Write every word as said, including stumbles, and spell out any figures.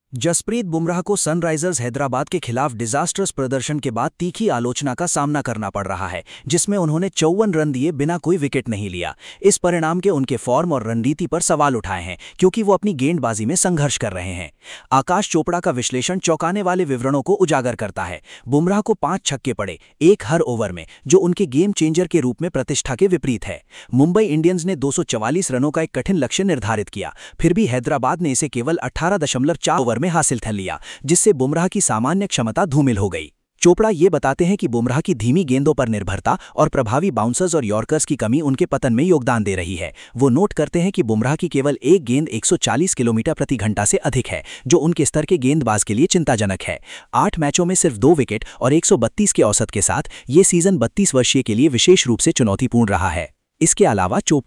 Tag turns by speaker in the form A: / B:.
A: जसप्रीत बुमराह को सनराइजर्स हैदराबाद के खिलाफ डिजास्टर्स प्रदर्शन के बाद तीखी आलोचना का सामना करना पड़ रहा है, जिसमें उन्होंने चौवन रन दिए बिना कोई विकेट नहीं लिया। इस परिणाम के उनके फॉर्म और रणनीति पर सवाल उठाए हैं, क्योंकि वो अपनी गेंदबाजी में संघर्ष कर रहे हैं। आकाश चोपड़ा का विश्लेषण चौंकाने वाले विवरणों को उजागर करता है। बुमराह को पांच छक्के पड़े, एक हर ओवर में, जो उनके गेम चेंजर के रूप में प्रतिष्ठा के विपरीत है। मुंबई इंडियंस ने दो सौ चवालीस रनों का एक कठिन लक्ष्य निर्धारित किया, फिर भी हैदराबाद ने इसे केवल अठारह दशमलव चार ओवर में हासिल कर लिया, जिससे बुमराह की सामान्य क्षमता धूमिल हो गई। चोपड़ा ये बताते हैं कि बुमराह की धीमी गेंदों पर निर्भरता और प्रभावी बाउंसर्स और यॉर्कर्स की कमी उनके पतन में योगदान दे रही है। वो नोट करते हैं कि बुमराह की केवल एक गेंद एक सौ चालीस किलोमीटर प्रति घंटा से अधिक है, जो उनके स्तर के गेंदबाज के लिए चिंताजनक है। आठ मैचों में सिर्फ दो विकेट और एक सौ बत्तीस के औसत के साथ ये सीजन बत्तीस वर्षीय के लिए विशेष रूप से चुनौतीपूर्ण रहा है। इसके अलावा चोपड़ा